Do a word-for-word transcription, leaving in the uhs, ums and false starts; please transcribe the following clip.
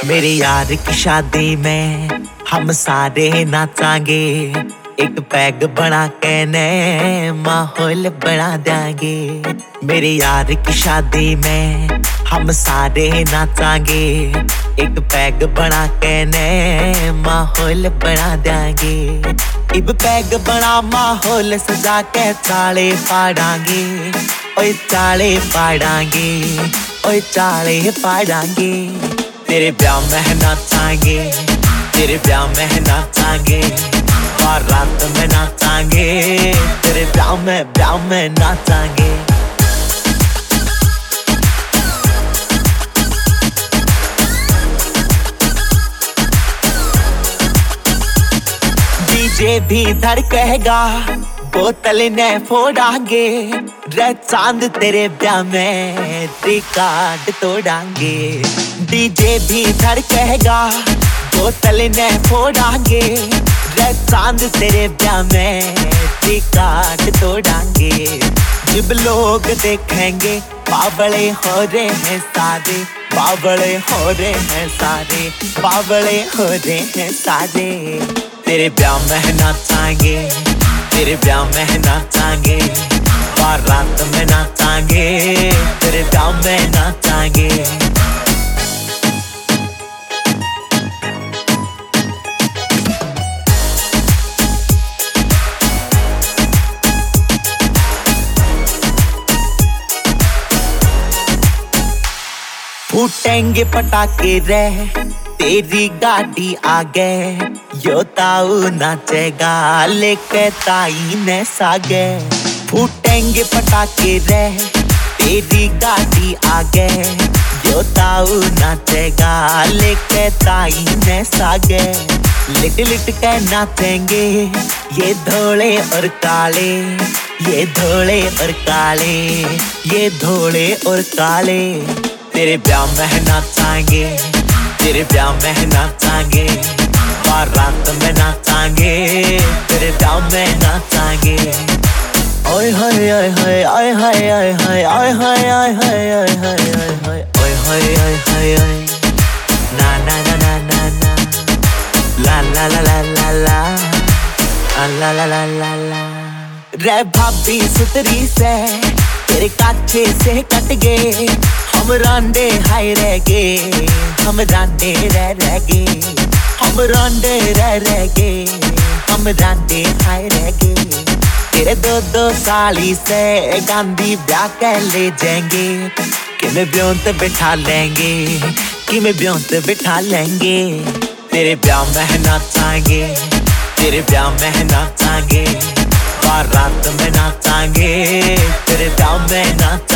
मेरे यार की शादी में हम सारे नाचांगे, एक पैग बना के ने माहौल बना देंगे। मेरे यार की शादी में हम सारे नाचांगे, एक पैग बना के ने माहौल बना देंगे। इब पैग बना माहौल सजा के चाले पाड़ांगे, ओए चाले पाड़ांगे, ओए चाले पाड़ांगे। तेरे ब्याह में नाचांगे, तेरे ब्याह में नाचांगे, बारात में नाचांगे, तेरे ब्याह में ब्याह में नाचांगे। डीजे भी धड़केगा, बोतल ने फोड़ांगे, रे चांद तेरे ब्याह में रिकॉर्ड तोड़ांगे। डीजे भी धड़केगा, बोतल ने फोड़ांगे, रे चांद तेरे ब्याह में रिकॉर्ड तोड़ांगे। जब लोग देखेंगे बावले हो रहे हैं सारे, बावले हो रहे हैं सारे, बावले हो रहे हैं सारे। तेरे ब्याह में नाचांगे, तेरे ब्याह में नाचांगे, बारात में नाचांगे, तेरे ब्याह में नाचांगे। फूटेंगे पटाखे रे तेरी गाड़ी आगे, यो ताऊ नाचेगा लेके ताई ने सागे। फूटेंगे पटाखे रे तेरी गाड़ी आगे, यो ताऊ नाचेगा लेके ताई ने सागे। लिट लिट के नाचेंगे ये धोले और काले, ये धोले और काले, ये धोले और काले। तेरे ब्याह में नाचांगे, तेरे ब्याह में नाचांगे, बारात में नाचांगे, तेरे ब्याह में नाचांगे। ओए होए ओए होए ओए होए ओए होए ओए होए ओए होए ओए होए ओए होए ओए होए ओए ना ना ना ना ना ना ला ला ला ला ला ला ला ला ला ला ला। रे भाभी सुतरी से तेरे काछे से कट गए, हम रांडे हाय रह गए, हम रांडे रह रह गए, हम रांडे रह रह गए, हम रांडे हाय रह गए। तेरे दो दो साली से गांधी ब्याह के ले जाएंगे, कि मैं ब्योंत बिठा लेंगे, कि मैं ब्योंत बिठा लेंगे। तेरे ब्याह में नाचांगे, तेरे ब्याह में नाचांगे, बारात में नाचांगे, तेरे ब्याह में नाचांगे।